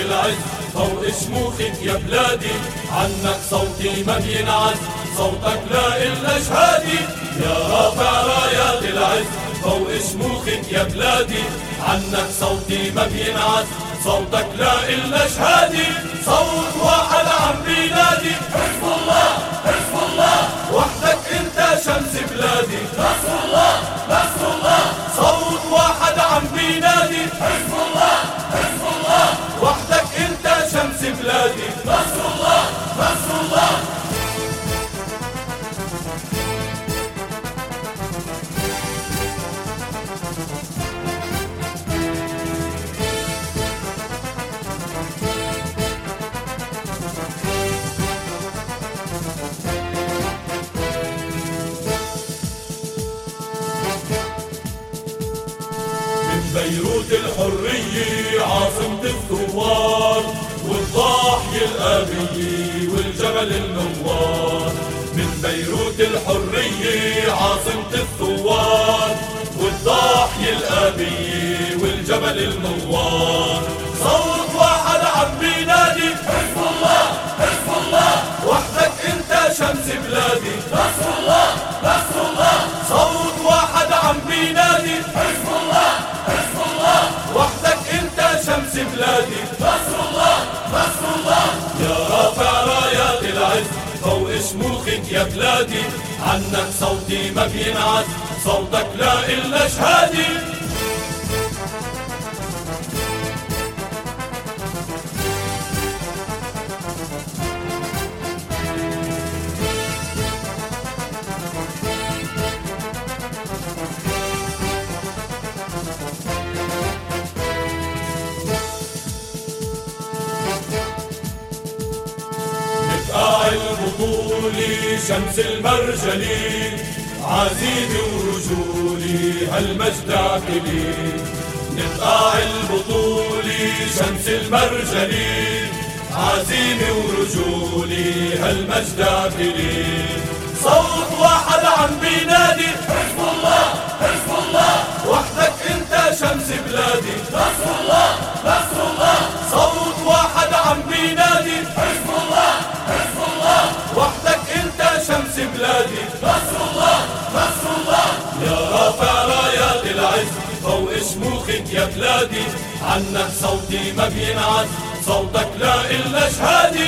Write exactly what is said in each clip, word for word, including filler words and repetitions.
العز فوق شموخك يا بلادي، عنك صوتي ما بينعز، صوتك لا إلا شهادي. يا رافع رايات العز فوق شموخك يا بلادي، عنك صوتي ما بينعز، صوتك لا إلا شهادي. صوت واحد عم بينادي، حزب الله حزب الله، وحدك انت شمس بلادي، نصر الله نصر الله. صوت واحد عم بينادي، حزب الله حزب الله، وحدك انت شمس بلادي، نصر الله نصر الله. بيروت الحرية عاصمة الثوار، والضاحية الآبية والجبل النوار. من بيروت الحرية عاصمة الثوار، والضاحية الآبية والجبل النوار. صوت واحد عم بينادي، حزب الله حزب الله، وحدك انت شمس بلادي، نصر الله نصر الله. صوت واحد عم بينادي، حزب الله حزب الله، وحدك انت شمس بلادي، نصر الله نصر الله. يا رافع رايات العز فوق شموخك يا بلادي، عنك صوتي ما بينعز، صوتك لا إلا شهادي. البطولي شمس المرجلي، عزيمي ورجولي هالمجد عقلي. نبقى البطولي شمس المرجلي، عزيمي ورجولي هالمجد عقلي. صوت واحد عم بينادي، حزب الله حزب الله، وحدك انت شمس بلادي، نصر الله نصر الله. صوت واحد عم بينادي، حزب الله حزب الله، وحدك انت شمس بلادي، نصر الله نصر الله. يا رافع رايات العز فوق شموخك يا بلادي، عنك صوتي ما بينعز، صوتك لا إلا شهادي.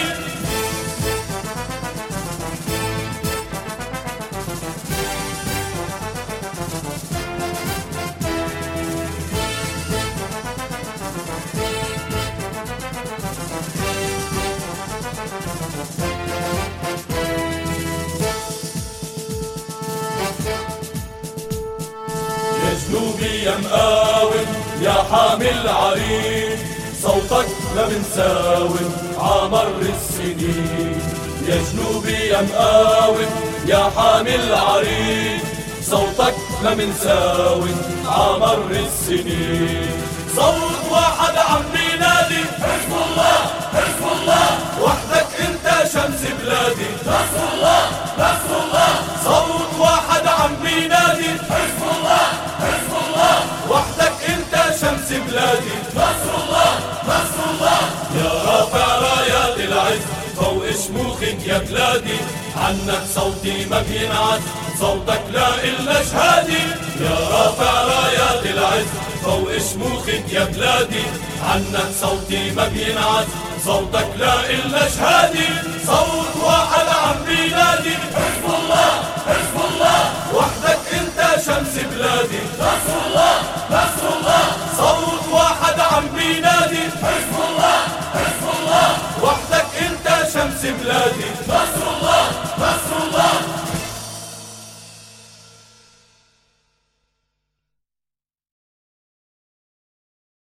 جنوبي يا مقاوم يا حامل عريض، صوتك لا بنساوم عمر السنين. يا جنوبي يا مقاوم يا حامل عريض، صوتك لا بنساوم عمر السنين. صوت واحد عم بينادي، حزب الله حزب الله، وحدك انت شمس بلادي، نصر الله نصر الله. صوت واحد عم بينادي، حزب الله حزب الله، وحدك انت شمس بلادي، نصر الله نصر الله. يا رافع رايات العز فوق شموخك يا بلادي، عنك صوتي ما بينعز، صوتك لا إلا شهادي. يا رافع رايات العز فوق شموخك يا بلادي، عنك صوتي ما بينعز، صوتك لا إلا شهادي. صوت واحد عم بينادي، حزب الله حزب الله، وحدك انت شمس بلادي، نصر الله نصر الله. صوت واحد عم بينادي،